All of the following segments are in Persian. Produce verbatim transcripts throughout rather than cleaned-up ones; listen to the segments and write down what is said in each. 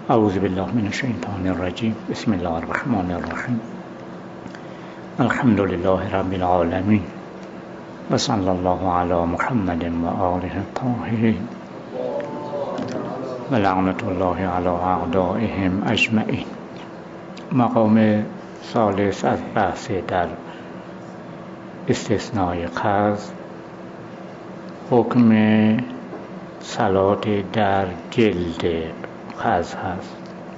اعوذ بالله من الشیطان الرجیم. بسم الله الرحمن الرحیم. الحمد لله رب العالمین و صلی الله علی محمد و آله الطاهرین و لعنت الله علی اعدائهم اجمعین. مقام ثالث از بحث در استثناء قصد، حکم صلات در جلد قصد هست.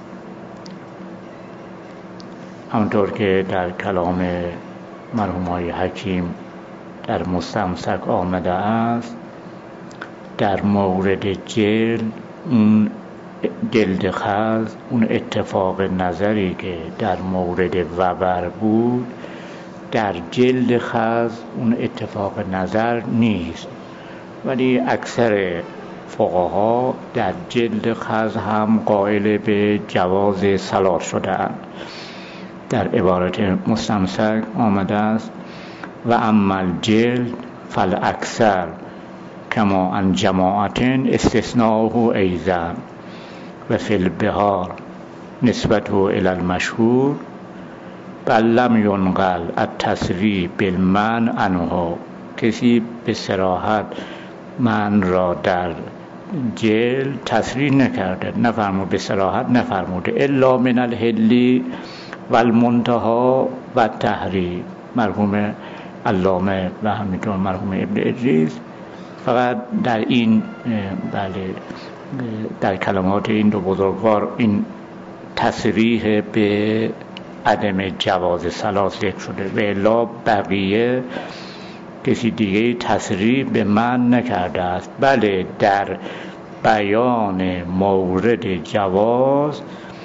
همونطور که در کلام مرحوم های حکیم در مستمسک آمده است، در مورد جلد، اون جلد قصد، اون اتفاق نظری که در مورد وبر بود، در جلد قصد اون اتفاق نظر نیست، ولی اکثر فقها در جلد قصد هم قائل به جواز صلات شده‌اند. در عبارت مستمسک آمده است: و اما الجلد فالاکثر کما ان جماعت استثناءه ایضا و فی البحار نسبته الی المشهور بل لم ینقل التصریح بالمنع عنه. کسی به صراحت من را در جلد تصریح نکرده، نفرمود، به صراحت نفرموده، الا من الحلی و المنتها و تحریم. مرحوم علامه و همینطور مرحوم ابن ادریس فقط در این بله در کلمات این دو بزرگوار این تصریح به عدم جواز صلات ذکر شده، و الا بقیه کسی دیگه تصریح به من نکرده است. بله، در بیان مورد جواز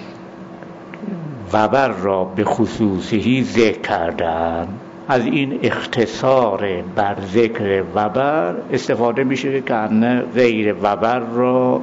وبر را به خصوصی ذکر کردن. از این اختصار بر ذکر وبر استفاده میشه که ان غیر وبر را،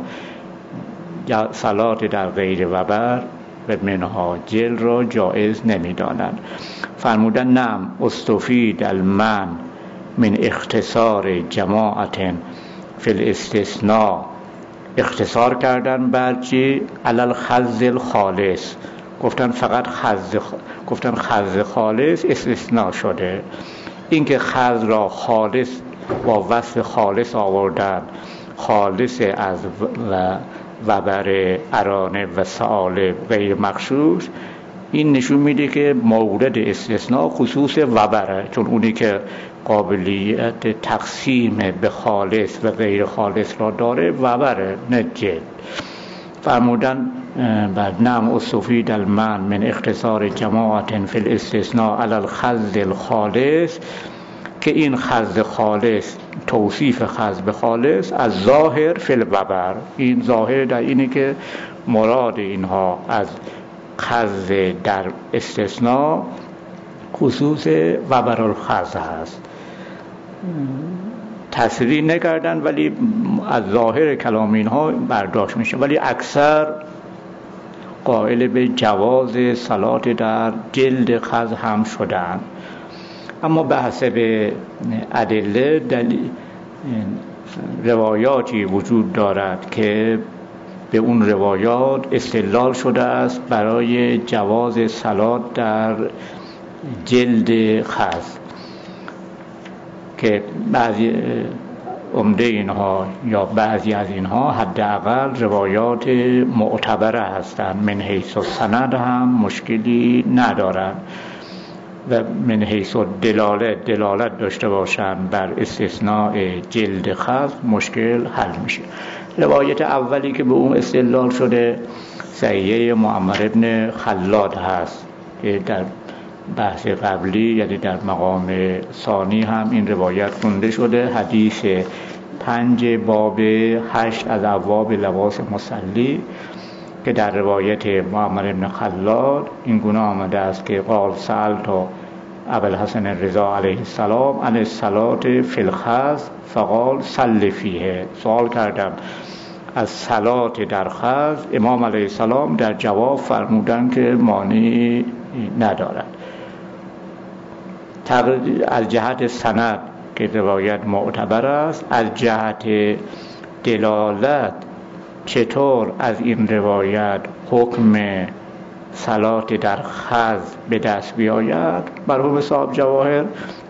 صلات در غیر وبر و منها جل را جایز نمیدانند. فرمودن نعم استفید المن من اختصار جماعت فی الاستثناء. اختصار کردن بر چی؟ علل خذ الخالص. گفتن فقط خذ گفتن خذ خالص استثناء شده. اینکه خذ را خالص با وصف خالص آوردن، خالص از و وبر ارانه و ثعالب غیر مغشوش، این نشون میده که مورد استثناء خصوص وبره، چون اونی که قابلیت تقسیم به خالص و غیر خالص را داره وبره، نه جلد. فرمودن بعد نعم استفید المن من اختصار جماعت فی الاستثناء علی الخذ الخالص، که این خذ خالص، توصیف خذ به خالص از ظاهر فی الوبر، این ظاهر در اینه که مراد اینها از خذ در استثناء خصوص وبر الخذ هست. تصریح نکردن ولی از ظاهر کلام اینها برداشت میشه، ولی اکثر قائل به جواز صلات در جلد قصد هم شدن. اما به حسب ادله دلیل روایاتی وجود دارد که به اون روایات استدلال شده است برای جواز صلات در جلد قصد، که بعضی عمده اینها یا بعضی از اینها حداقل روایات معتبره هستند، من حیث السند هم مشکلی ندارند و من حیث دلالت دلالت داشته باشند بر استثناء جلد قصد مشکل حل میشه. روایت اولی که به اون استدلال شده صحیحه معمر ابن خلاد هست که در بحث قبلی، یعنی در مقام ثانی هم این روایت خونده شده. حدیث پنج باب هشت از ابواب لباس مصلی که در روایت معمر ابن خلاد این گونه آمده است که قال سألت ابوالحسن رضا علیه السلام عن الصلاة فی الخذ فقال صل فیه. سوال کردم از صلات در خذ، امام علیه السلام در جواب فرمودن که مانعی ندارد. از جهت سند که روایت معتبر است، از جهت دلالت چطور از این روایت حکم صلات در خز به دست بیاید؟ مرحوم صاحب جواهر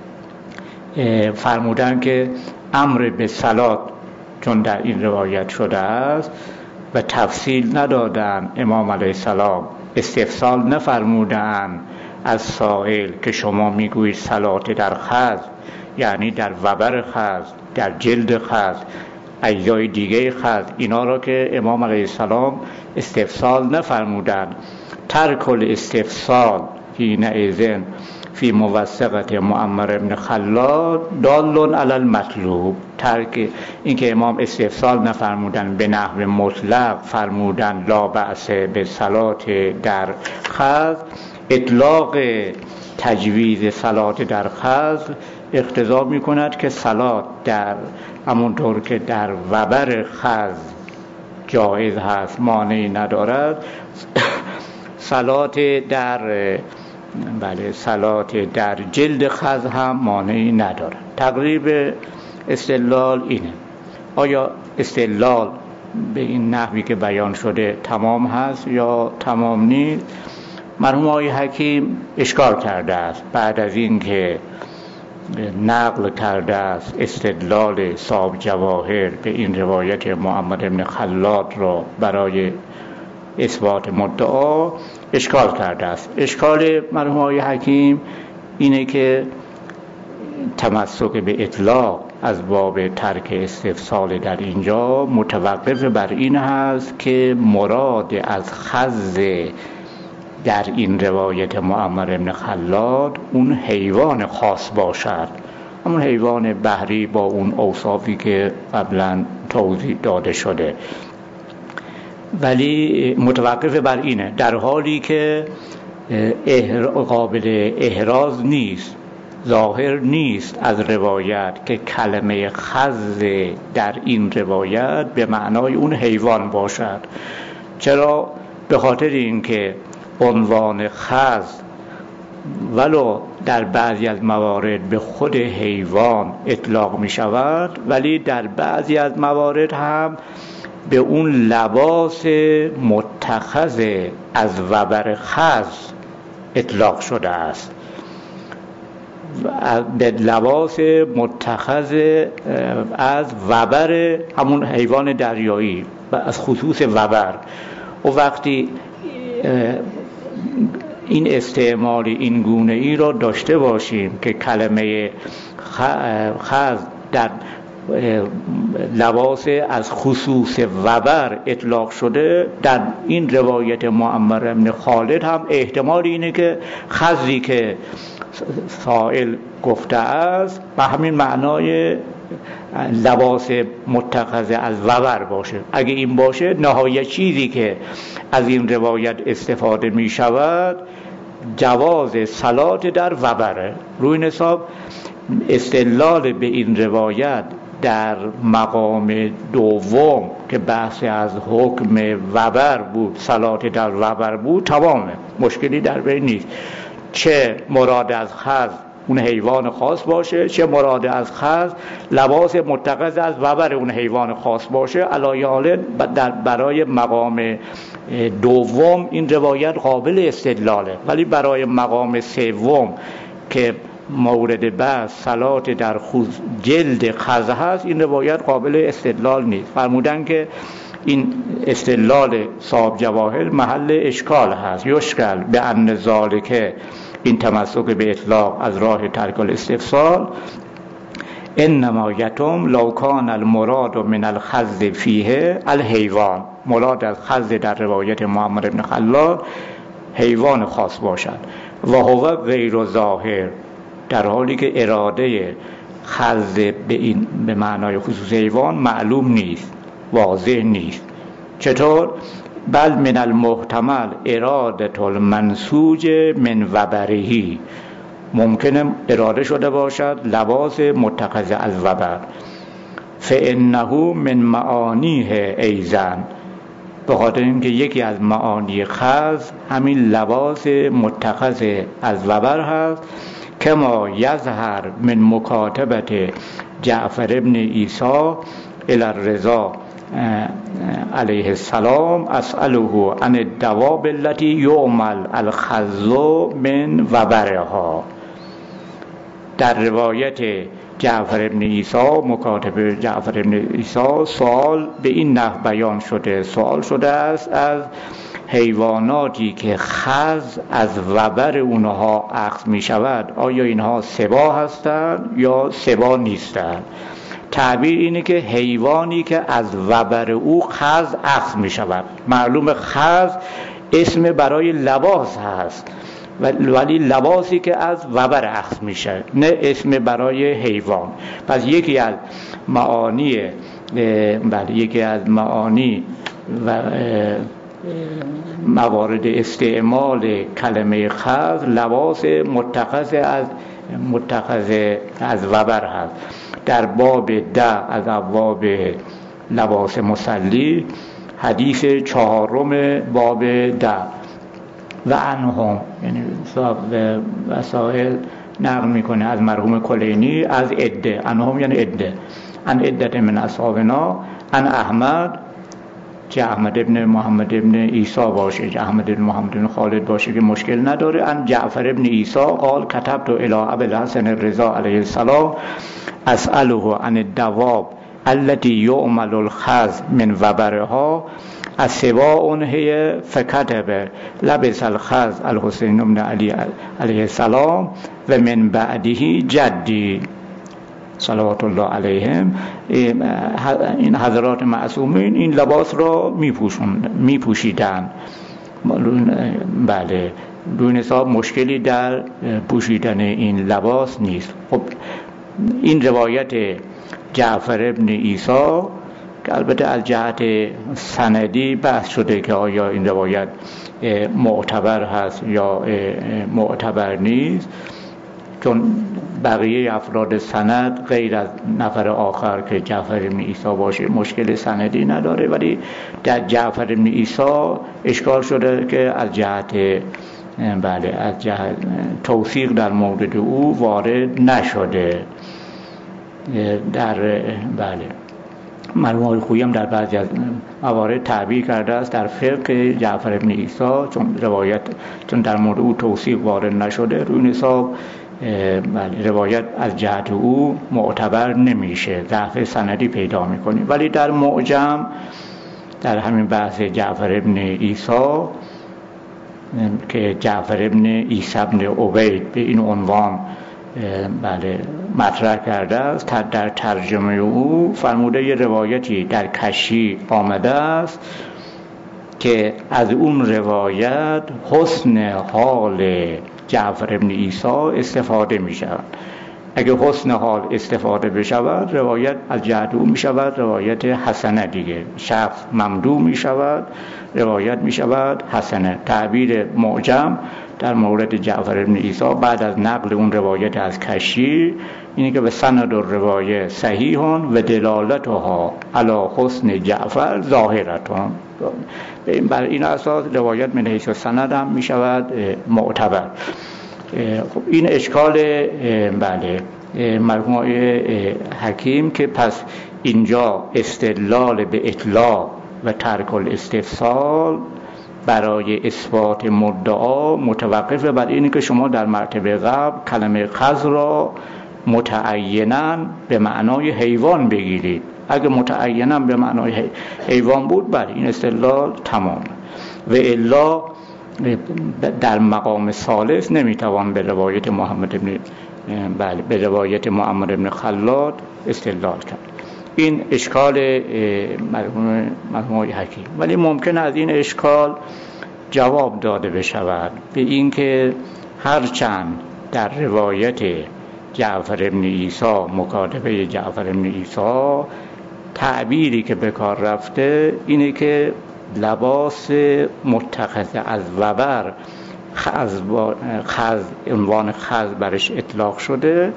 فرمودن که امر به صلات چون در این روایت شده است و تفصیل ندادن، امام علیه السلام استفسال نفرمودن از سائل که شما میگویید صلات در خز، یعنی در وبر خز، در جلد خز، اجزای دیگه خز، اینا را که امام علیه السلام استفسال نفرمودن. ترک الاستفسال حینئذ فی موثقت معمر ابن خلاد دال علی المطلوب. ترک اینکه امام استفسال نفرمودن، به نحو مطلق فرمودن لا بأس به صلات در خز، اطلاق تجویز صلات در خز اقتضا می کند که صلات در همونطور که در وبر خز جایز هست، مانعی ندارد، صلات در بله صلات در جلد خز هم مانعی ندارد. تقریب استدلال اینه. آیا استدلال به این نحوی که بیان شده تمام هست یا تمام نیست؟ مرحوم آقای حکیم اشکال کرده است بعد از این که نقل کرده است استدلال صاحب جواهر به این روایت محمد بن خلاد را برای اثبات مدعا اشکال کرده است. اشکال مرحوم آقای حکیم اینه که تمسک به اطلاق از باب ترک استفسال در اینجا متوقف بر این هست که مراد از خز در این روایت معمر ابن خلاد اون حیوان خاص باشد، همون حیوان بحری با اون اوصافی که قبلا توضیح داده شده، ولی متوقف بر اینه، در حالی که قابل احراز نیست، ظاهر نیست از روایت که کلمه خز در این روایت به معنای اون حیوان باشد. چرا؟ به خاطر اینکه عنوان خز ولو در بعضی از موارد به خود حیوان اطلاق می شود، ولی در بعضی از موارد هم به اون لباس متخذ از وبر خز اطلاق شده است، به لباس متخذ از وبر همون حیوان دریایی و از خصوص وبر. و وقتی این استعمال این گونه ای را داشته باشیم که کلمه خز در لباس از خصوص وبر اطلاق شده، در این روایت معمر ابن خالد هم احتمال اینه که خزی که سائل گفته است به همین معنای لباس متخذ از وبر باشه. اگه این باشه، نهایت چیزی که از این روایت استفاده می شود جواز صلات در وبره. روی این حساب استدلال به این روایت در مقام دوم که بحث از حکم وبر بود، صلات در وبر بود، تمامه، مشکلی در بین نیست. چه مراد از خز اون حیوان خاص باشه، چه مراد از خز لباس متخذ از وبر اون حیوان خاص باشه، علایه حال در برای مقام دوم این روایت قابل استدلاله، ولی برای مقام سوم که مورد بحث صلات در جلد خز هست این روایت قابل استدلال نیست. فرمودن که این استدلال صاحب جواهر محل اشکال هست، یشکل به ان ذالک، این تمسک به اطلاق از راه ترک الاستفسال، انما یتم لو کان المراد من الخز فیه الحیوان، مراد از خز در روایت محمد بن خلاد حیوان خاص باشد، و هو غیر ظاهر، در حالی که اراده خز به این به معنای خصوص حیوان معلوم نیست، واضح نیست. چطور؟ بل من المحتمل ارادت المنسوج من وبرهی، ممکنه اراده شده باشد لباس متخذ از وبر، فانه من معانیه ایزن، به خاطر اینکه یکی از معانی خز همین لباس متخذ از وبر هست، کما یظهر من مکاتبت جعفر ابن عیسی الی الرضا علیه السلام اسأله عن الدواب التي یعمل الخز من وبرها. در روایت جعفر بن عیسی، مکاتب جعفر بن عیسی، سوال به این نحو بیان شده، سوال شده است از حیواناتی که خز از وبر اونها اخذ می شود، آیا اینها سبا هستند یا سبا نیستند؟ تعبیر اینه که حیوانی که از وبر او خز اخذ می شود. معلوم خز اسم برای لباس هست، ولی لباسی که از وبر اخذ میشه، نه اسم برای حیوان. پس یکی از معانی بله یکی از معانی و موارد استعمال کلمه خز لباس متخذ از متخذ از وبر هست. در باب ده از ابواب لباس مصلی، حدیث چهارم باب ده و عنهم، یعنی صاحب وسائل نقل میکنه از مرحوم کلینی از عده، عنهم یعنی عده، ان عده من اصحابنا، ان احمد، چه احمد ابن محمد ابن عیسی باشه، چه احمد ابن محمد ابن خالد باشه که مشکل نداره، ان جعفر ابن عیسی قال كتبت الى ابي الحسن الرضا علیه السلام اسأله عن الدواب التي يعمل الخز من وبرها السواء هي فكتب لبس الخز الحسين بن علي علیه السلام و من بعده جدی صلوات الله علیهم. این حضرات معصومین این لباس را میپوشیدن. بله، دون حساب مشکلی در پوشیدن این لباس نیست. خب این روایت جعفر ابن عیسی که البته از جهت سندی بحث شده که آیا این روایت معتبر هست یا معتبر نیست، چون بقیه افراد سند غیر از نفر آخر که جعفر بن عیسی باشه مشکل سندی نداره، ولی در جعفر بن عیسی اشکال شده که از جهت بله از جهت توثیق در مورد او وارد نشده. در بله مرحوم آقای خویی هم در بعضی از موارد تعبیر کرده است در فقه جعفر بن عیسی، چون روایت چون در مورد او توثیق وارد نشده، روی حساب بله روایت از جهت او معتبر نمیشه، ضعف سندی پیدا میکنی. ولی در معجم در همین بحث جعفر بن عیسی که جعفر بن عیسی بن عبید به این عنوان بله مطرح کرده است، در ترجمه او فرموده یه روایتی در کشی آمده است که از اون روایت حسن حال جعفر بن عیسی استفاده می شود. اگه حسن حال استفاده بشود، روایت از جهت او می شود روایت حسنه دیگه، شخص ممدوح می شود، روایت می شود حسنه. تعبیر معجم در مورد جعفر بن عیسی بعد از نقل اون روایت از کشی اینه که به سند الروایه صحیحون و دلالتها علی حسن جعفر ظاهرتون. بر این اساس روایت من حیث سند هم می شود معتبر. خب این اشکال بله مرحوم آقای حکیم که پس اینجا استدلال به اطلاق و ترک الاستفسال برای اثبات مدعا متوقف بر اینه که شما در مرتبه قبل کلمه خز را متعیناً به معنای حیوان بگیرید. اگه متعیناً به معنای حیوان بود، بله این استدلال تمام. و الا در مقام ثالث نمیتوان به روایت محمد ابن بله به روایت محمد ابن خلاد استدلال کرد. این اشکال مرحوم مرحوم حکیم. ولی ممکن از این اشکال جواب داده بشود به اینکه هرچند در روایت جعفر بن عیسی، مکاتبه جعفر بن عیسی، تعبیری که به کار رفته اینه که لباس متخذ از وبر خز خز عنوان خز برش اطلاق شده،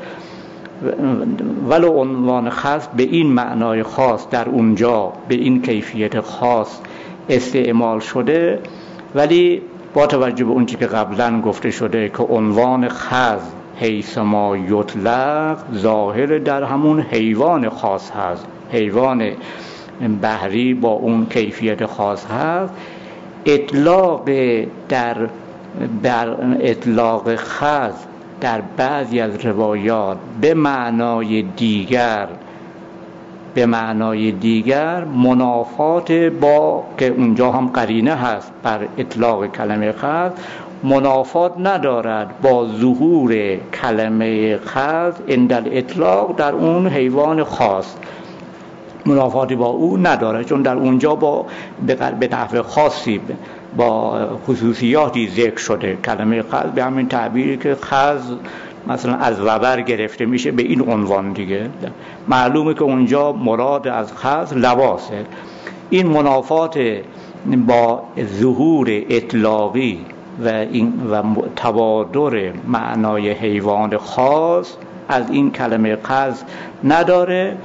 ولو عنوان خاص به این معنای خاص در اونجا به این کیفیت خاص استعمال شده، ولی با توجه به اون چیزی که قبلا گفته شده که عنوان خاص حیث ما یطلق ظاهر در همون حیوان خاص هست، حیوان بحری با اون کیفیت خاص هست، اطلاق در بر اطلاق خز در بعضی از روایات به معنای دیگر به معنای دیگر منافات با که اونجا هم قرینه هست بر اطلاق کلمه خز، منافات ندارد با ظهور کلمه خز عند الاطلاق در اون حیوان خاص، منافاتی با او نداره، چون در اونجا با به نحو خاصی با خصوصیاتی ذکر شده. کلمه خز به همین تعبیری که خز مثلا از وبر گرفته میشه به این عنوان دیگه، معلومه که اونجا مراد از خز لباسه. این منافات با ظهور اطلاقی و این و تبادر معنای حیوان خاص از این کلمه خز نداره.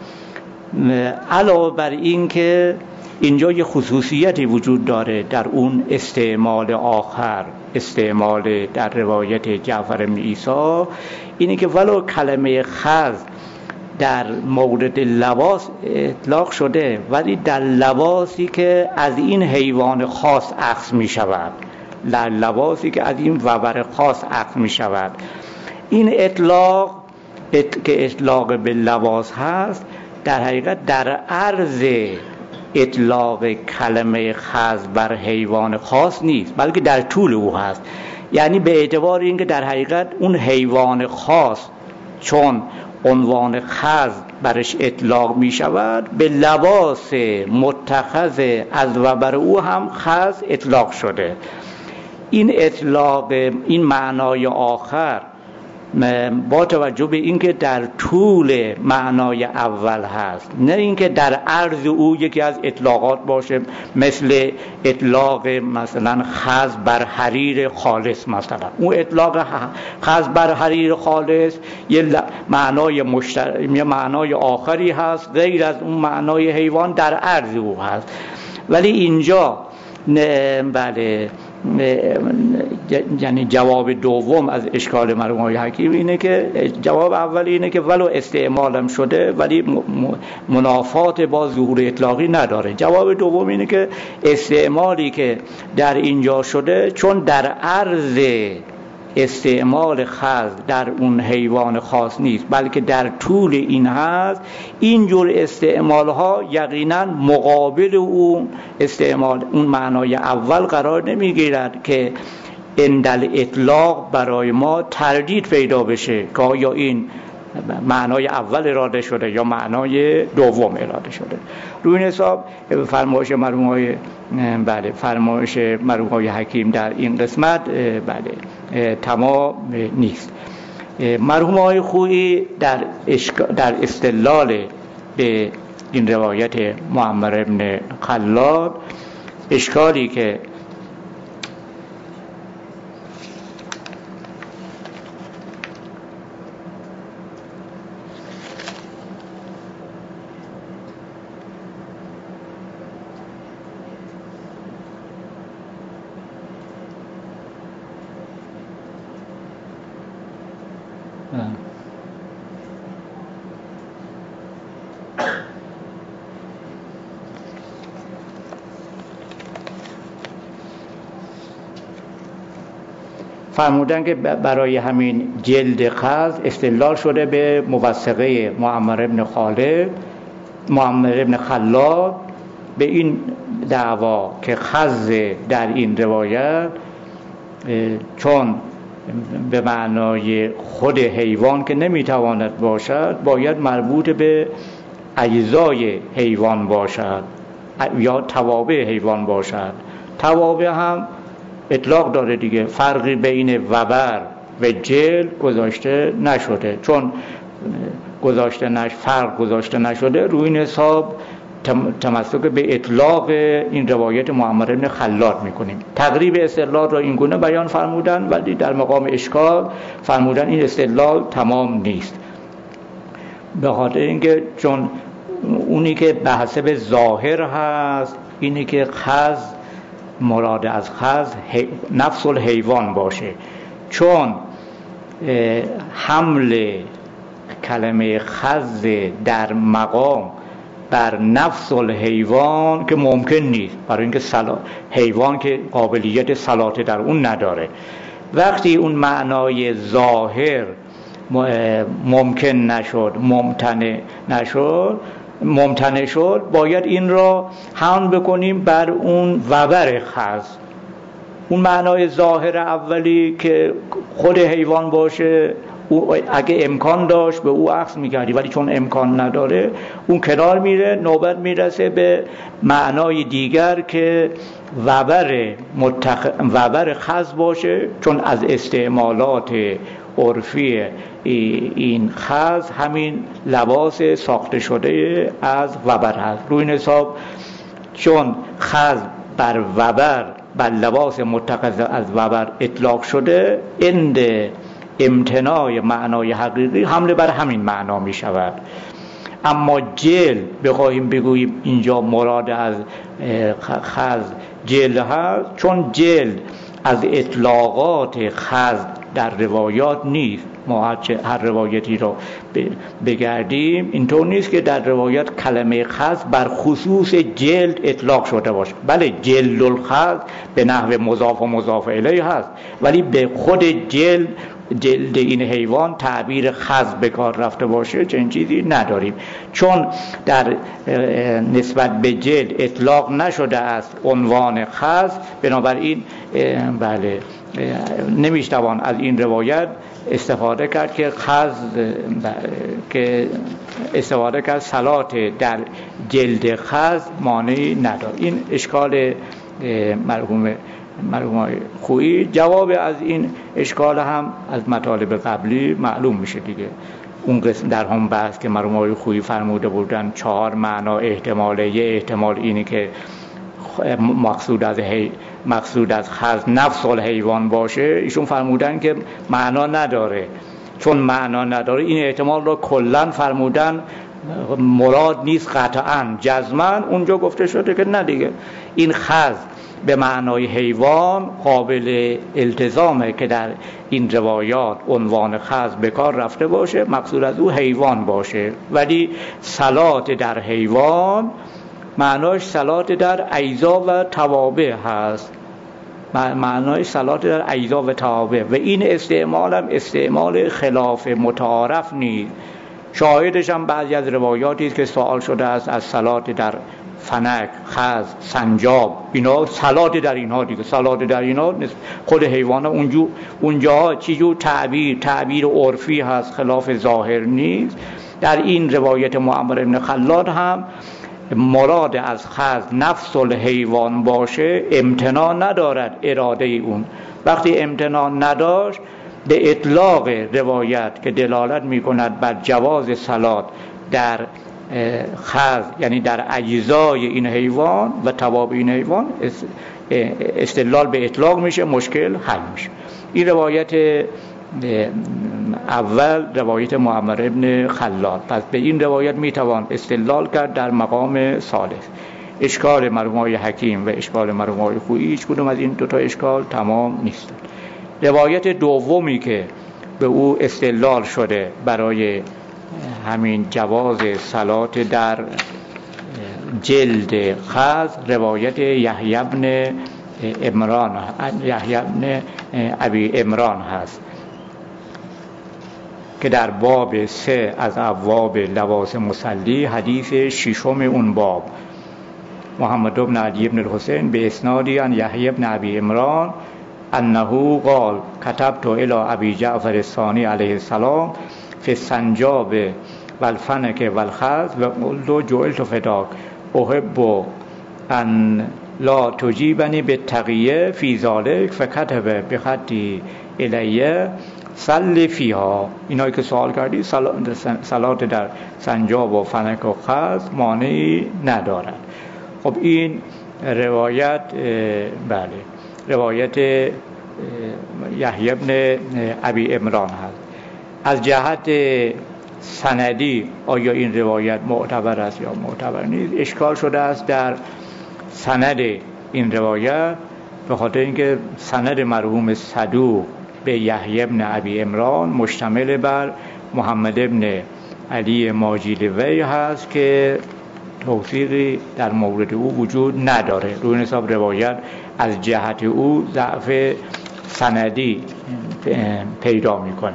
علاوه بر این که اینجا یه خصوصیتی وجود داره در اون استعمال آخر، استعمال در روایت جعفر بن عیسی، اینه که ولو کلمه خز در مورد لباس اطلاق شده ولی در لباسی که از این حیوان خاص اخذ می شود، در لباسی که از این وبر خاص اخذ می شود، این اطلاق که اطلاق به لباس هست در حقیقت در عرض اطلاق کلمه خز بر حیوان خاص نیست، بلکه در طول او هست. یعنی به اعتبار اینکه در حقیقت اون حیوان خاص چون عنوان خز برش اطلاق می شود، به لباس متخذ از وبر او هم خز اطلاق شده. این اطلاق، این معنای آخر با توجه به اینکه در طول معنای اول هست، نه اینکه در عرض او یکی از اطلاقات باشه، مثل اطلاق مثلا خز بر حریر خالص، مثلا اون اطلاق خز بر حریر خالص یه معنای مشترک، یه معنای آخری هست غیر از اون معنای حیوان در عرض او هست. ولی اینجا بله یعنی جواب دوم از اشکال مرحوم آقای حکیم اینه که جواب اولی اینه که ولو استعمالم شده ولی منافات با ظهور اطلاقی نداره. جواب دوم اینه که استعمالی که در اینجا شده چون در عرض استعمال خز در اون حیوان خاص نیست بلکه در طول این هست، اینجور استعمال ها یقینا مقابل اون استعمال اون معنای اول قرار نمیگیرد که عند اطلاق برای ما تردید پیدا بشه که آیا این معنای اول اراده شده یا معنای دوم اراده شده. روی این حساب فرمایش مرحوم آقای بله فرمایش مرحوم آقای حکیم در این قسمت بله تمام نیست. مرحوم آقای خویی در در استدلال به این روایت معمر بن خلاد اشکالی که فرمودن که برای همین جلد خز استدلال شده به موثقه معمر بن خالد معمر بن خلاد به این دعوا که خز در این روایت چون به معنای خود حیوان که نمیتواند باشد باید مربوط به اجزای حیوان باشد یا توابع حیوان باشد. توابع هم اطلاق داره دیگه، فرقی بین وبر و جلد گذاشته نشده، چون گذاشته نش فرق گذاشته نشده روی این حساب تمسک به اطلاق این روایت معمر بن خلاد میکنیم. تقریب استدلال را این گونه بیان فرمودن ولی در مقام اشکال فرمودن این استدلال تمام نیست، به خاطر اینکه چون اونی که به حسب ظاهر هست اینی که خز مراد از خز نفس الحیوان باشه، چون حمل کلمه خز در مقام بر نفس الحیوان که ممکن نیست، برای اینکه سلا... حیوان که قابلیت صلات در اون نداره. وقتی اون معنای ظاهر ممکن نشد، ممتنع نشد، ممتنع شد، باید این را حمل بکنیم بر اون وبر خز. اون معنای ظاهر اولی که خود حیوان باشه، او اگه امکان داشت به او اخذ می‌کردی، ولی چون امکان نداره اون کنار میره. نوبت میرسه به معنای دیگر که وبر متخ... وبر خز باشه، چون از استعمالات عرفی این خز همین لباس ساخته شده از وبر هست. روی این حساب چون خز بر وبر، بر لباس متخذ از وبر اطلاق شده، اند امتناع معنای حقیقی حمله بر همین معنا می شود. اما جلد بخواهیم بگوییم اینجا مراد از خز جلد هست، چون جلد از اطلاقات خز در روایات نیست. ما هر روایتی رو بگردیم اینطور نیست که در روایات کلمه خز بر خصوص جلد اطلاق شده باشه. بله جلد الخز به نحو مضاف و مضاف الیه هست، ولی به خود جلد جلد این حیوان تعبیر خز به کار رفته باشه چنین چیزی نداریم. چون در نسبت به جلد اطلاق نشده است عنوان خز، بنابراین بله نمیشتوان از این روایت استفاده کرد که خز که استفاده کرد صلات در جلد خز مانعی ندارد. این اشکال مرحوم مرحوم خویی. جواب از این اشکال هم از مطالب قبلی معلوم میشه دیگه. اون قسم در هم بحث که مرحوم خویی فرموده بودن چهار معنا احتماله، یه احتمال اینی که مقصود از هی مقصود از خز نفس الحیوان باشه، ایشون فرمودن که معنا نداره. چون معنا نداره این احتمال رو کلن فرمودن مراد نیست قطعاً جزماً. اونجا گفته شده که نه دیگه، این خز به معنای حیوان قابل التزامه که در این روایات عنوان خز به کار رفته باشه، مقصود از او حیوان باشه. ولی صلات در حیوان معناش صلات در اجزا و توابع هست، معنای صلات در اجزا و توابع، و این استعمال هم استعمال خلاف متعارف نیست. شاهدش هم بعضی از روایاتی است که سوال شده است از صلات در فنک، خز، سنجاب، اینا صلات در اینها دیگه، صلات در اینها خود حیوان اونجا اونجا چیزو تعبیر تعبیر عرفی هست، خلاف ظاهر نیست. در این روایت معمر ابن خلاد هم مراد از خز نفس الحیوان باشه امتناع ندارد اراده اون. وقتی امتناع نداشت به اطلاق روایت که دلالت می کند بر جواز صلات در خز، یعنی در اجزای این حیوان و توابع این حیوان، استدلال به اطلاق میشه، مشکل حل میشه. این روایت اول روایت معمر ابن خلاد. پس به این روایت میتوان استدلال کرد در مقام ثالث. اشکال مرحوم حکیم و اشکال مرحوم خویی هیچ کدوم از این دوتا اشکال تمام نیست. روایت دومی که به او استدلال شده برای همین جواز صلات در جلد خز، روایت یحیی بن عمران یحیی بن ابی عمران هست که در باب سه از ابواب لباس مصلی، حدیث ششم اون باب، محمد بن علی بن الحسین به اسنادی عن یحیی بن ابی عمران انه قال كتبت الى ابي جعفر الثانی علیه السلام فی السنجاب والفنک والخز و قلت جعلت فداک احب ان لا تجیبنی بالتقیه فی ذلک فكتب بخطی الیه صلی فیها. اینایی که سوال کردی صلات در سنجاب و فنک و خز مانعی ندارد. خب این روایت بله روایت یحیی بن ابی عمران هست. از جهت سندی آیا این روایت معتبر است یا معتبر نیست اشکال شده است در سند این روایت، به خاطر اینکه سند مرحوم صدوق به یحیی بن ابی عمران مشتمل بر محمد بن علی ماجیلوی هست که توثیقی در مورد او وجود نداره. روی این حساب روایت از جهت او ضعف سندی پیدا میکنه،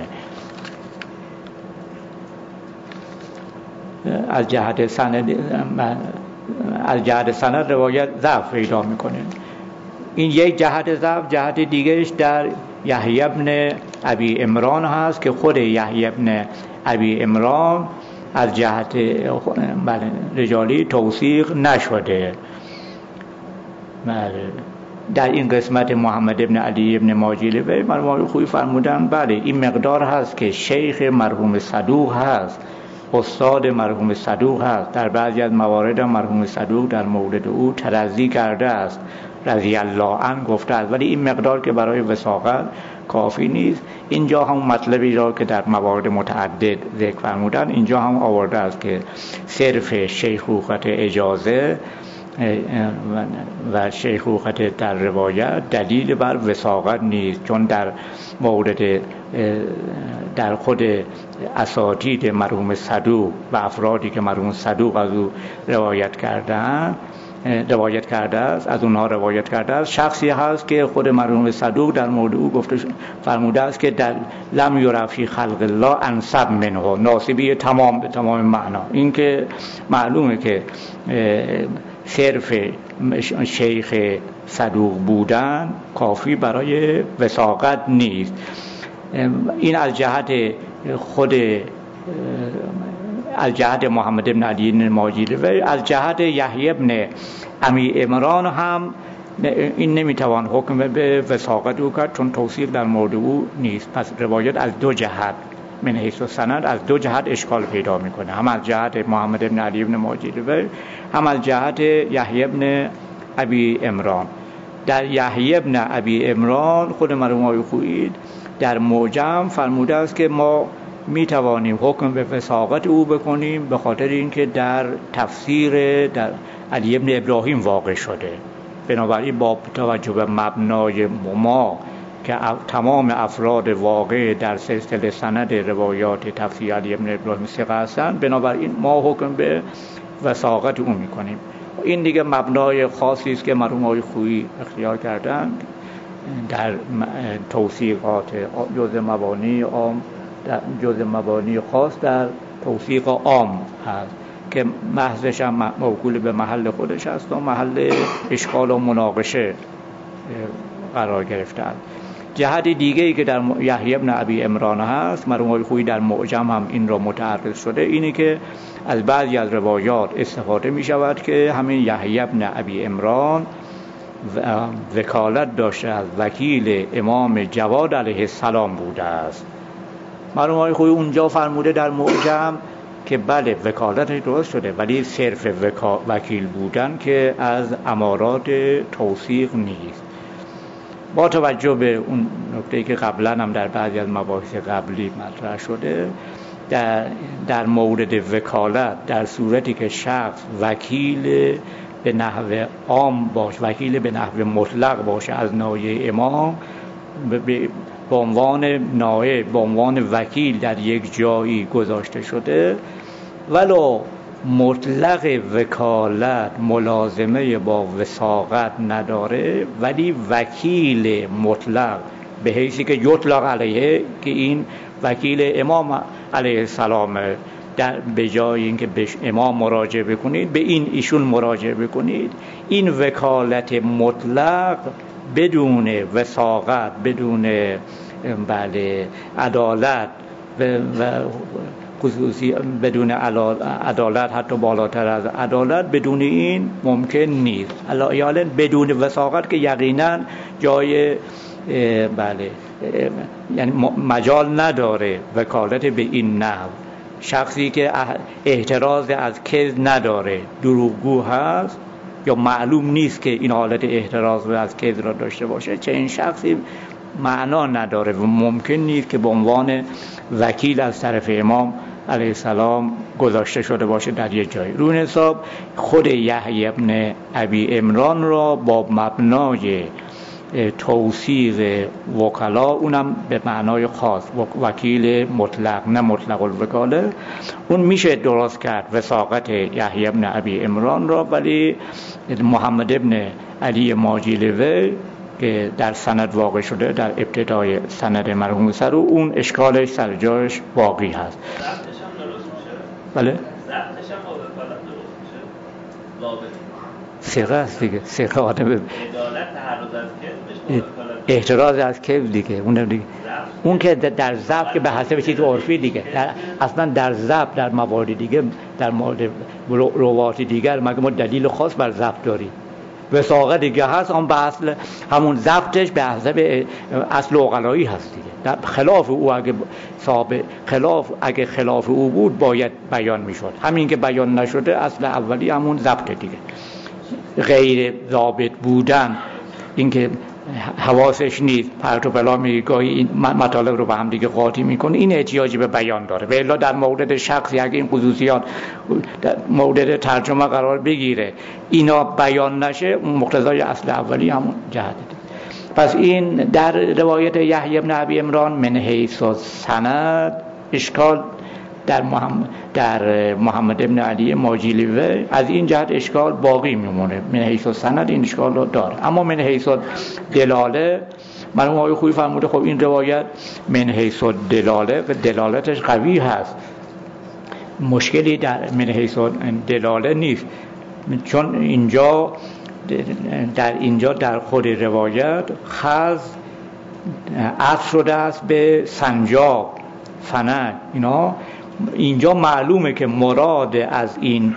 از جهت سند از جهت سند روایت ضعف پیدا میکنه. این یک جهت ضعف. جهت دیگرش در یحیی بن ابی عمران هست که خود یحیی بن ابی عمران از جهت رجالی توثیق نشده. در این قسمت محمد ابن علی ابن ماجلوی مرحوم خویی فرمودن بله این مقدار هست که شیخ مرحوم صدوق هست، استاد مرحوم صدوق هست. در بعضی از موارد مرحوم صدوق در مورد او ترضی کرده است، رضی الله عنه گفته است، ولی این مقدار که برای وثاقت کافی نیست. اینجا هم مطلبی را که در موارد متعدد ذکر فرمودن اینجا هم آورده است که صرف شیخوخت اجازه و شیخوخت در روایت دلیل بر وثاقت نیست، چون در مورد در خود اساتید مرحوم صدوق و افرادی که مرحوم صدوق از او روایت کردن روایت کرده است از اونها روایت کرده است شخصی هست که خود مرحوم صدوق در مورد او گفته فرموده است که در لم یرى فی خلق الله انسب منه، ناسبی تمام به تمام معنا. این که معلومه که صرف شیخ صدوق بودن کافی برای وثاقت نیست. این از جهت خود از جهت محمد ابن علی بن ماجلوی. از جهت یحیی بن ابی عمران هم این نمیتوان حکم به وثاقت او کرد چون توثیق در مورد او نیست. پس روایت از دو جهت من حیث سند از دو جهت اشکال پیدا میکنه، هم از جهت محمد ابن علی بن ماجلوی هم از جهت یحیی بن ابی عمران. در یحیی بن ابی عمران خود مرحوم خویی در معجم فرموده است که ما می توانیم حکم به وثاقت او بکنیم به خاطر اینکه در تفسیر در علی بن ابراهیم واقع شده. بنابراین با توجه به مبنای ما که تمام افراد واقع در سلسله سند روایات تفسیر علی بن ابراهیم ثقه هستند، بنابراین ما حکم به وثاقت او میکنیم. این دیگه مبنای خاصی است که مرحوم خویی اختیار کردند در توثیقات جزء مبانی عام، در جزء مبانی خاص در توثیق عام هست که محضش هم موکول به محل خودش است و محل اشکال و مناقشه قرار گرفته است. جهت دیگه ای که در یحیی بن ابی عمران هست، مرحوم خویی در معجم هم این را متعرض شده، اینی که از بعضی از روایات استفاده می شود که همین یحیی بن ابی عمران وکالت داشته از وکیل امام جواد علیه السلام بوده است. مرحوم خویی اونجا فرموده در معجم که بله وکالت درست شده ولی صرف وکا... وکیل بودن که از امارات توثیق نیست. با توجه به اون نکته‌ای که قبلا هم در بعضی از مباحث قبلی مطرح شده، در, در مورد وکالت در صورتی که شخص وکیل به نحو عام باشه، وکیل به نحو مطلق باشه از ناحیه امام، به به عنوان نائب، به عنوان وکیل در یک جایی گذاشته شده، ولو مطلق وکالت ملازمه با وثاقت نداره ولی وکیل مطلق به حیثی که یطلق علیه، که این وکیل امام علیه السلام، در به جای اینکه به امام مراجعه بکنید به این ایشون مراجعه بکنید، این وکالت مطلق بدون وثاقت، بدون بله عدالت و خصوصی بدون عدالت، حتی بالاتر از عدالت، بدون این ممکن نیست. یعنی بدون وثاقت که یقینا جای بله یعنی مجال نداره وکالت به این نحو. شخصی که احتراز از کذب نداره، دروغگو هست یا معلوم نیست که این حالت احتراز از کذب را داشته باشه، چه این شخصی معنا نداره و ممکن نیست که به عنوان وکیل از طرف امام علیه السلام گذاشته شده باشه در یک جایی. رو این حساب خود یحیی بن ابی عمران را با مبنای توثیق وکلا، اونم به معنای خاص، وکیل مطلق نه مطلق الوکاله، اون میشه درست کرد وثاقت یحیی بن ابی عمران را، ولی محمد ابن علی ماجیلوی که در سند واقع شده در ابتدای سند مرحوم سرو، اون اشکالش سر جایش باقی هست. بله؟ سیغه است دیگه، سیغه آدم احتراز از کذب دیگه، اون دیگه اون که در ضبط که به حسب چیز عرفی دیگه، در اصلا در ضبط در موارد دیگه، در مورد روایات دیگر مگه ما دلیل خاص بر ضبط داریم؟ وثاقه دیگه هست، اون به اصل همون ضبطش به حسب اصل عقلایی هست دیگه. در خلاف او اگه صاحب خلاف اگه خلاف او بود باید بیان میشد، همین که بیان نشده اصل اولی همون ضبط دیگه. غیر ضابط بودن، اینکه حواسش نیست، پرت و پلا میگه، گاهی این مطالب رو به هم دیگه قاطی میکنه، این احتیاجی به بیان داره. و الا در مورد شخصی اگه این خصوصیات در مورد ترجمه قرار بگیره، اینا بیان نشه، مقتضای اصل اولی همون جهت دیگه. پس این در روایت یحیی بن ابی عمران من حیث سند اشکال در محمد در محمد ابن علی ماجیلوی از این جهت اشکال باقی میمونه. من حیث سند این اشکال رو داره، اما من حیث دلاله مرحوم آقای خویی فرموده خب این روایت من حیث دلاله و دلالتش قوی هست، مشکلی در من حیث دلاله نیست، چون اینجا در اینجا در خود روایت خز عطف شده است به سنجاب، فنک، اینا اینجا معلومه که مراد از این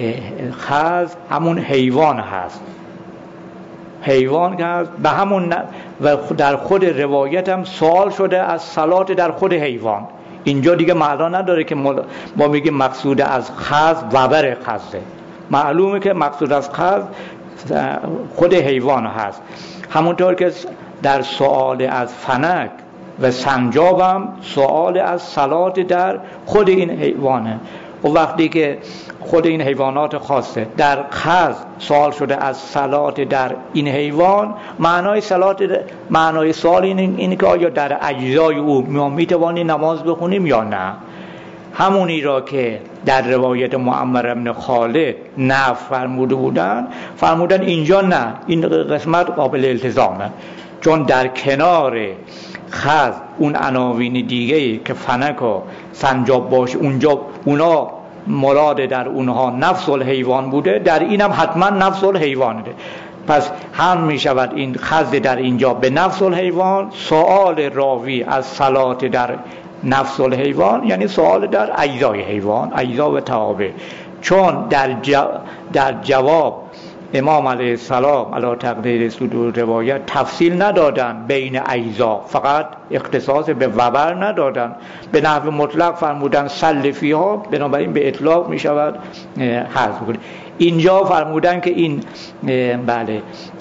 خز همون حیوان هست، حیوان که هست به همون، و در خود روایت هم سوال شده از صلات در خود حیوان. اینجا دیگه معنا نداره که ما میگیم مقصود از خز وبر خزه، معلومه که مقصود از خز خود حیوان هست. همونطور که در سوال از فنک و سنجاب هم سوال از صلات در خود این حیوانه. و وقتی که خود این حیوانات خاصه در خز سوال شده از صلات در این حیوان، معنای صلات معنای سوال این اینه که آیا در اجزای او ما میتوانی نماز بخونیم یا نه. همونی را که در روایت معمر بن خالد نفی فرموده بودن، فرمودن اینجا نه، این قسمت قابل التزامه، چون در کنار خز اون عناوین دیگه‌ای که فنک و سنجاب باشه، اونجا اونا مراد در اونها نفس الحیوان بوده، در اینم حتما نفس الحیوانه. پس هم می شود این خز در اینجا به نفس الحیوان، سوال راوی از صلات در نفس الحیوان یعنی سوال در اجزای حیوان، اجزا و توابع. چون در, جو در جواب امام علیه السلام علی تقدیر صدور روایت تفصیل ندادن بین اجزا، فقط اختصاص به وبر ندادن، به نحو مطلق فرمودن سل فیها، بنابراین به اطلاق می شود حذف کنید. اینجا فرمودن که این بله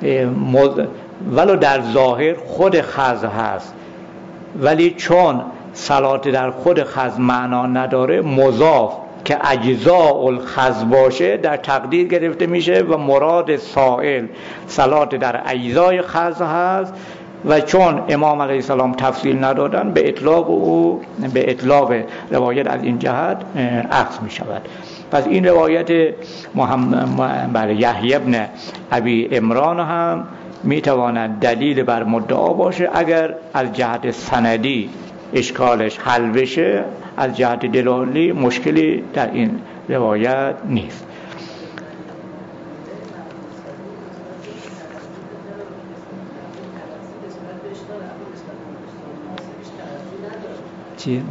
ولو در ظاهر خود خز هست، ولی چون صلات در خود خز معنا نداره، مضاف که اجزاء الخز باشه در تقدیر گرفته میشه و مراد سائل صلات در اجزای خز هست، و چون امام علیه السلام تفصیل ندادن به اطلاق او به اطلاق روایت از این جهت اخذ می شود. پس این روایت محمد بر یحیی بن ابی عمران هم می تواند دلیل بر مدعا باشه اگر از جهت سندی اشکالش حل بشه، از جهت دلالی مشکلی در این روایت نیست. چی؟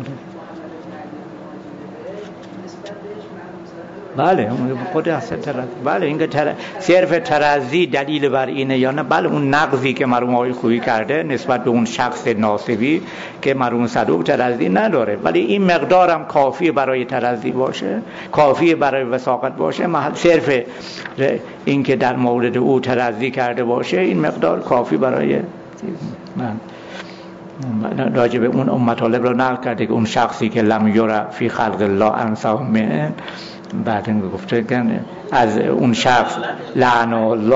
بله خود اصلا ترازی، بله این که تر... صرف ترازی دلیل بر اینه یا نه؟ بله اون نقضی که مرحوم آقای خویی کرده نسبت به اون شخص ناسبی که مرحوم صدوق ترازی نداره، ولی این مقدارم کافی برای ترازی باشه، کافی برای وثاقت باشه، محل صرف این که در مورد او ترازی کرده باشه این مقدار کافی برای من راجع به اون مطالب رو نقل کرده که اون شخصی که لم یرا فی خلق الله انسا من، بعد این گفته که از اون شخص لعن الله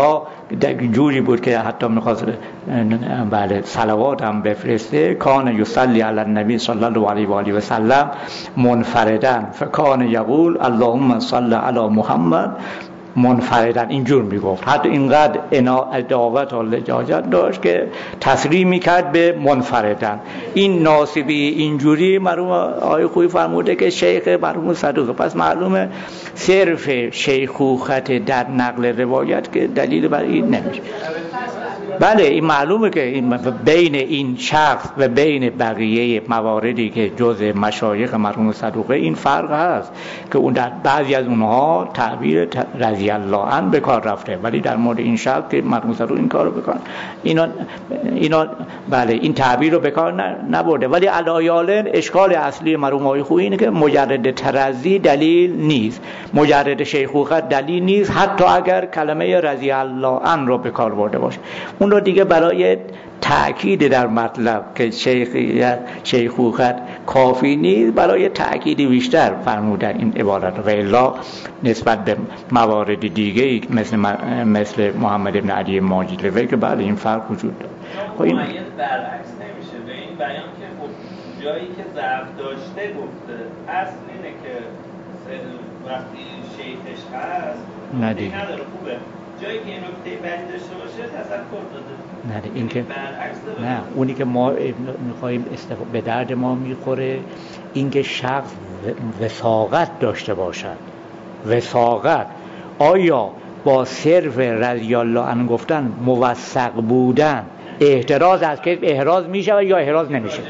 جوری بود که حتی میخواست بله صلوات هم بفرسته. کان یصلی علی النبی صلی الله علیه و آله و سلم منفردن فکان یقول اللهم صل علی محمد منفردن، اینجور میگفت. حتی اینقدر اداوت و لجاجت داشت که تصریح میکرد به منفردن. این ناصبی اینجوری مرحوم آقای خویی فرموده که شیخ مرحوم صدوق. پس معلومه صرف شیخوخت در نقل روایت که دلیل بر این نمیشه. بله این معلومه که این بین این شخص و بین بقیه مواردی که جز مشایخ مرحوم صدوقه این فرق هست که اون در بعضی از اونها تعبیر رضی الله عنه به کار رفته، ولی در مورد این شخص که مرحوم صدوق این کارو بکنن اینا اینا بله این تعبیر رو به کار نبرده. ولی علایالن اشکال اصلی مرحوم آقای خویی اینه که مجرد ترضی دلیل نیست، مجرد شیخوخت دلیل نیست، حتی اگر کلمه رضی الله عنه رو به کار برده باشه. اون رو دیگه برای تأکید در مطلب که شیخیت شیخوخت کافی نیست، برای تأکید بیشتر فرمودن این عبارت و الا نسبت به موارد دیگه مثل مثل محمد ابن علی ماجدلوی که بله این فرق وجود داره. خب این برعکس نمیشه به این بیان که خب جایی که ضعف داشته گفته، اصل اینه که وقتی شیخش هست نداره خوبه، جایی که این نکته بدی داشته باشه تذکر داده. نه این که نه اونی که ما میخوایم استف... به درد ما میخوره اینکه شخص وثاقت داشته باشد. وثاقت آیا با صرف رضی الله عنه گفتن موثق بودن احتراز از که احراز میشه یا احراز نمیشه؟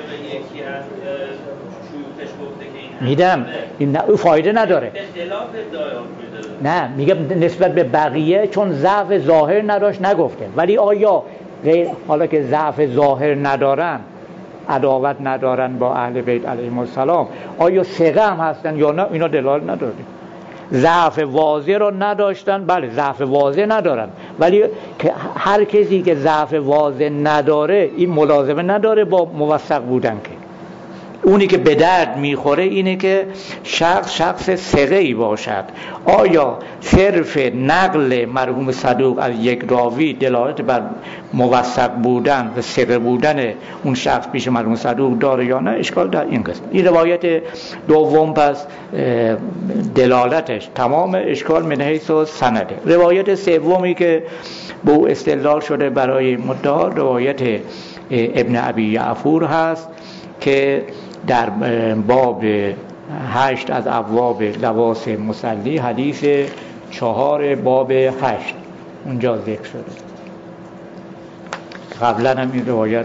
میدم این نه فایده نداره. نه میگم نسبت به بقیه چون ضعف ظاهر نداشت نگفته، ولی آیا غیر حالا که ضعف ظاهر ندارن، عداوت ندارن با اهل بیت علیهم السلام، آیا ثقه هم هستن یا نه؟ اینا دلالت نداره. ضعف واضح رو نداشتن، بله ضعف واضح ندارن، ولی که هر کسی که ضعف واضح نداره این ملازمه نداره با موثق بودن. که اونی که به درد میخوره اینه که شخص شخص ثقه‌ای باشد. آیا صرف نقل مرحوم صدوق از یک راوی دلالت بر موثق بودن و ثقه بودن اون شخص پیش مرحوم صدوق داره یا نه؟ اشکال در این قسم. این روایت دوم پس دلالتش تمام اشکال من حیث سنده. روایت سومی که به او استدلال شده برای مدعا روایت ابن ابی یعفور هست که در باب هشت از ابواب لباس مصلی حدیث چهار باب هشت اونجا ذکر شده. قبلا هم این روایت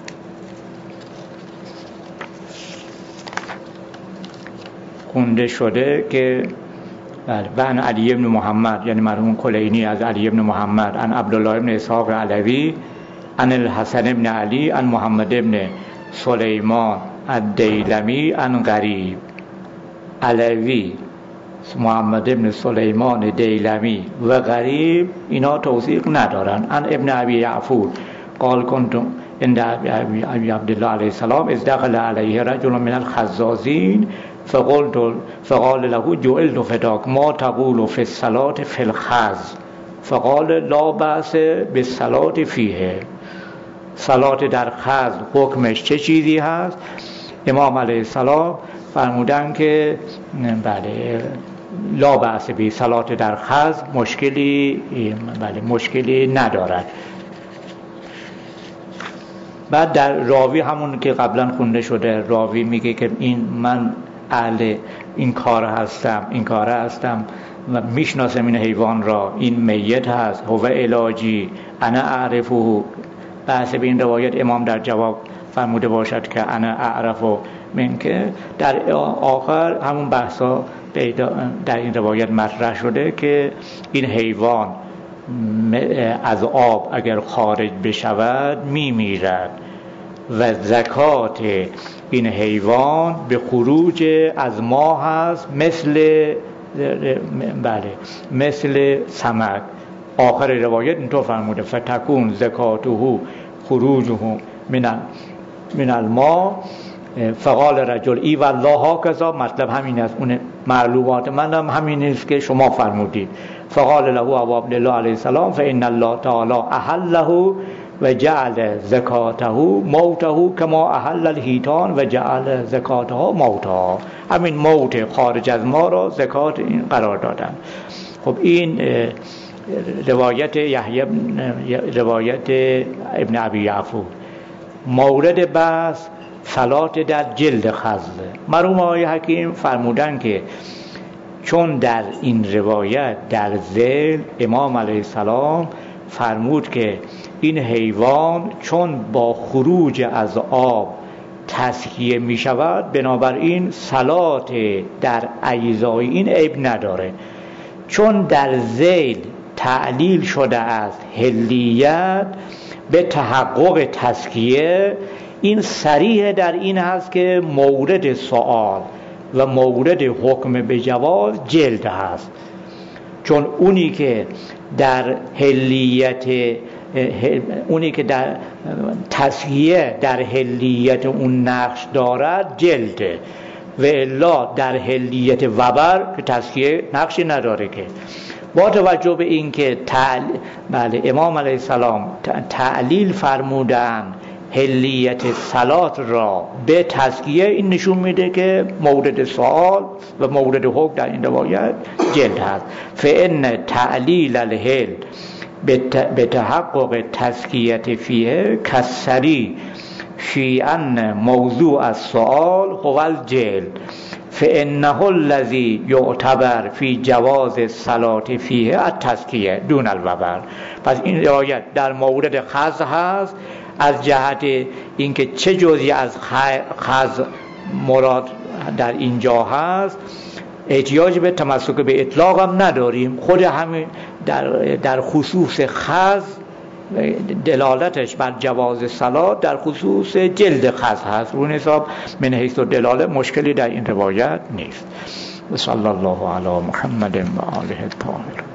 خونده شده که و عن علی ابن محمد یعنی مرحوم کلینی از علی ابن محمد عن عبدالله ابن اسحاق علوی عن الحسن ابن علی عن محمد ابن سلیمان الدیلمی عن غریب. علوی، محمد ابن سلیمان دیلمی و غریب اینا توثیق ندارن. عن ابن ابی یعفور قال کنتم عند ابی عبدالله علیه السلام اذ دخل علیه رجل من الخزازین فقلت فقال له جعلت فداک ما تقول فی الصلاة فی الخز فقال لا بأس بالصلاة فیه. صلات در خز حکمش چه چیزی هست؟ امام علیه السلام فرمودن که بله لا بأس بی صلات در خز مشکلی بله مشکلی ندارد. بعد در راوی همون که قبلا خونده شده راوی میگه که این من اهل این کار هستم این کار هستم و میشناسم این حیوان را، این میت هست، هو علاجی انا اعرفه. بحث به این روایت امام در جواب فرموده باشد که انا اعرفه من که در آخر همون بحثا در این روایت مطرح شده که این حیوان از آب اگر خارج بشود میمیرد و زکات این حیوان به خروج از ما هست مثل بله مثل سمک. آخر روایت اینطور فرموده فتکون زکاته خروجه من من الماء فقال رجل ای والله هکذا. مطلب همین است، اون معلومات من هم همین است که شما فرمودید. فقال له ابو عبدالله علیه السلام فإن الله تعالی احله و جعل زکاته موته کما احل الحیتان و جعل زکاته موتا. همین موت خارج از ما را زکات این قرار دادن. خب این روایت یحیی روایت ابن ابی یعفور. مورد بحث صلات در جلد خزه. مرحوم آقای حکیم فرمودن که چون در این روایت در ذیل امام علیه السلام فرمود که این حیوان چون با خروج از آب تسکیه می شود، بنابراین صلات در اجزای این عیب نداره. چون در ذیل تعلیل شده از حلیت به تحقق تسکیه، این صریح در این هست که مورد سوال و مورد حکم به جواز جلد هست. چون اونی که در حلیت اونی که در تسکیه در حلیت اون نقش دارد جلده، و الا در حلیت وبر که تسکیه نقشی نداره. که با توجه به این که تعل... بله امام علیه السلام تعلیل فرمودن حلیت صلات را به تسکیه، این نشون میده که مورد سوال و مورد حکم در این روایت جلد هست. فإن تعلیل الحل به تحقق تسکیت فیه کسری فی ان موضوع السؤال هو الجلد فإنه الذی یعتبر فی جواز الصلاة فیه التسکیه دون الوبر. پس این روایت در مورد خز هست از جهت اینکه چه جزئی از خز مراد در اینجا هست، احتیاج به تمسک به اطلاق هم نداریم. خود همین در, در خصوص خز دلالتش بر جواز صلات در خصوص جلد خز هست. اون حساب من حیث دلاله مشکلی در این روایت نیست. و صلی الله علی محمد و آله الطاهرین.